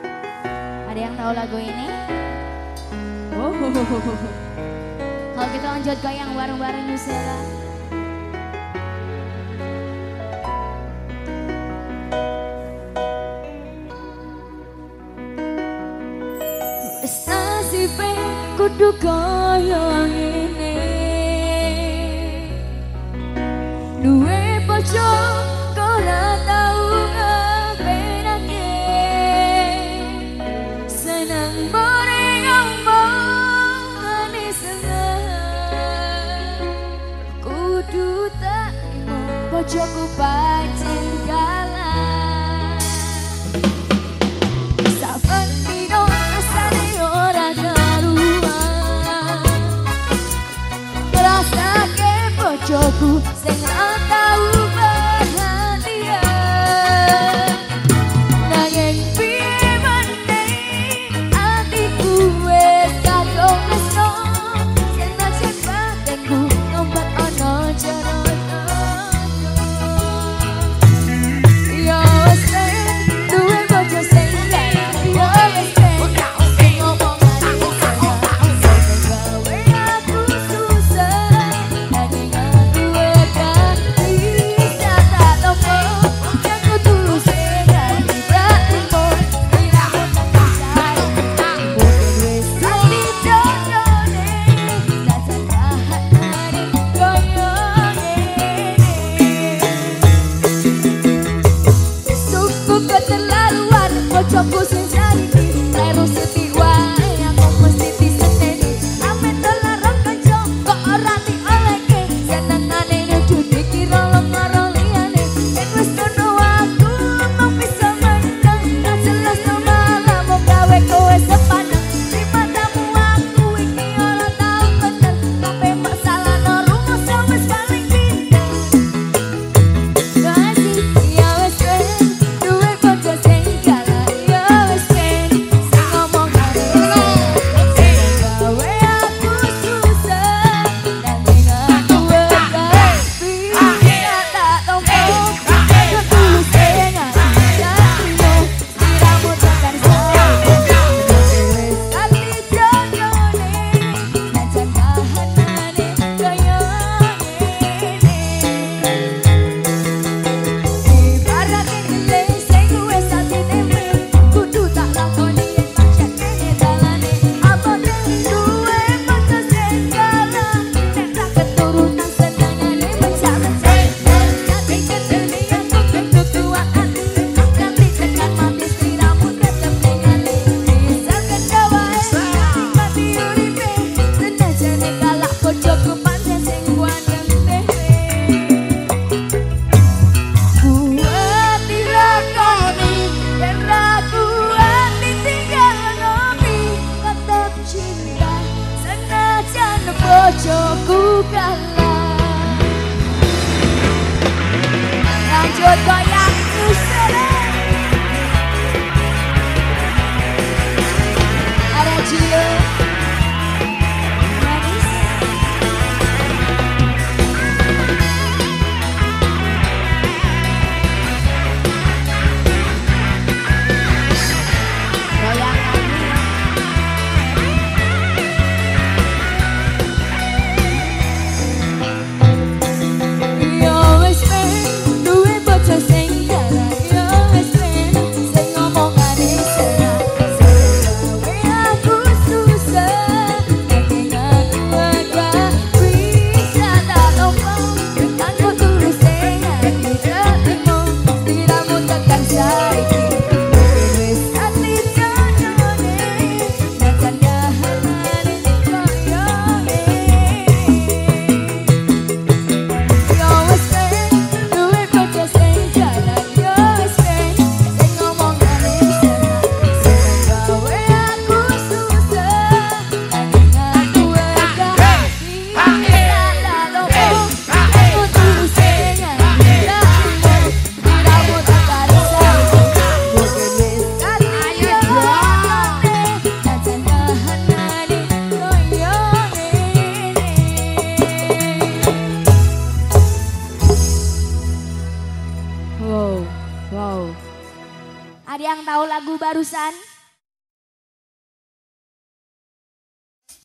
Ada yang tahu lagu ini? Oh. Kalau kita lanjut goyang bareng-bareng Yusela. Nasibe kudu kaya ngene, duwe bojo ora tau ngebenake, seneng bare ngomongane seneng, kudu tak imo bojoku pancen galak. Saben dino rasane ora karuan, rasake bojoku sing ra tau perhatian, nanging piye meneh atiku wis kadung tresno, senajan badanku numpat ana jero yo wis duwe bojo sing galak, yo wis sing ngomongane gawe aku susah, nanging aku gak bisa tak tompo, yang kudu sing hati batinmu, iramu tak percaya, mungkin wis hati jodone, najan kahanane koyo ngene. Suku keterlaluan bojoku sing saiki, leru seti wae aku mesti diseneni, ame dolar kanca kok ora diolehke, senengane nuju dikira lengaro liyane, yen wis ngono aku mung bisa meneng, ra jelas malah mung gawe kowe sepaneng, di matamu aku iki ora tau bener, kabeh masalah no rumus wis paling pinter. Kasih ya wis duwe bojo sing galak, ya wis sing ngomongane sing gawe aku susah, nanging aku gak bisa tak tompo, aku tulus sing hati jatimu, iramu tekan saiki, wis hati jodone, najan kahanane koyo ngene. Ibarate gelem sing wis atine meh, kudu tak lakoni yen pancen kene dalane, abote duwe bojo sing galak, nek tak keturunan senengane mencak-mencak, ganti keteni aku ketutuaan, ganti tekan mati sliramu tetep ning ati, bisa kedawae mati uripe, senajane galak bojoku pancen sing kuandeng dhewe. Kuat dilakoni dan ra kuat ditinggal ngopi, tetep cinta senajan bojoku kalah. Lanjut goyang Yusela. Ada Gio manis. Goyang lagi. Yo wis duwe bojo sing galak, yo wis sing ngomongane serah, sing gawe aku susah, nanging aku gak bisa tak tompo, aku tulus sing hati jatimu, sliramu tekan saiki, mungkin wis hati jodone, najan kahanane koyo ngene. Yo wis duwe bojo sing galak, yo wis sing ngomongane serah, sing gawe aku susah, nanging aku gak bisa tak tompo, aku tulus sing hati jatimu, iramu tekan saiki, mungkin wis hati jodone, najan kahanane koyo ngene. Wow. Ada yang tahu lagu barusan?